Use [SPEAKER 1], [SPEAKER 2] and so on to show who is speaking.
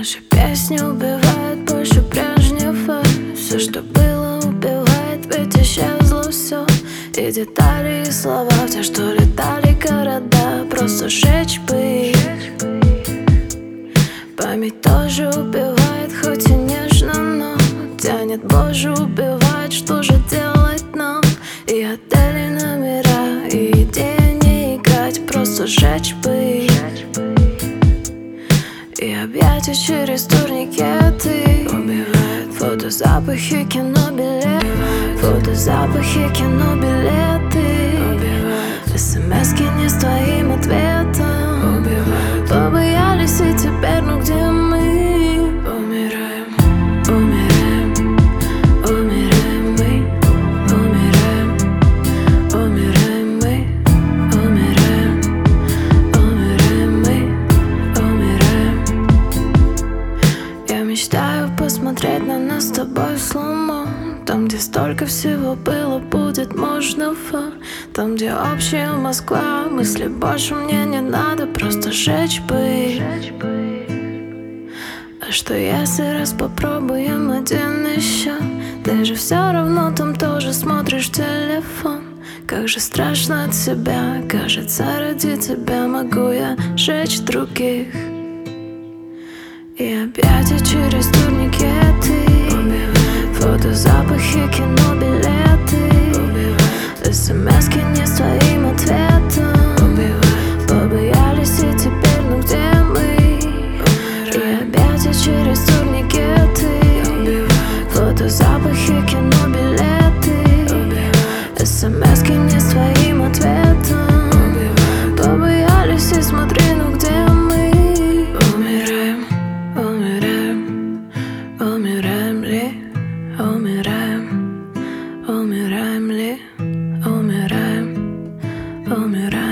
[SPEAKER 1] Наши песни убивают больше прежнего. Все, что было, убивает, ведь исчезло все. И детали, и слова, все, что летали города, просто сжечь бы их. Память тоже убивает, хоть и нежно, но тянет, боже, убивает. Что же делать нам? И отели, номера, и идея не играть, просто сжечь бы их. И объятия через турникеты убивают. Фото, запахи, кино, билеты. Фото, запахи, кино, билеты убивают. СМСки не с твоим ответом убивают. Побоялись, и теперь, ну где мы? Умираем, умираем, умираем мы. Умираем, умираем мы. Умираем, умираем мы. Умираем. Я мечтаю посмотреть на нас с тобой в слоумо. Там, где столько всего было, будет можно фон. Там, где общая Москва, мысли больше мне не надо, просто сжечь бы их. А что если раз попробуем один еще? Ты же все равно там тоже смотришь телефон. Как же страшно от себя, кажется, ради тебя могу я сжечь других. И объятия через турникеты убивают. Фото, запахи, кино, билеты убивают. СМСки не с твоим ответом убивают. Побоялись, и теперь, ну где мы? Умираем. И объятия через турникеты убивают. Фото, запахи, кино, билеты убивают. СМСки не с твоим ответом убивают. Побоялись, и смотри, ну где мы? Умираем, умираем, умираем ли? Умираем, умираем ли? Умираем, умираем.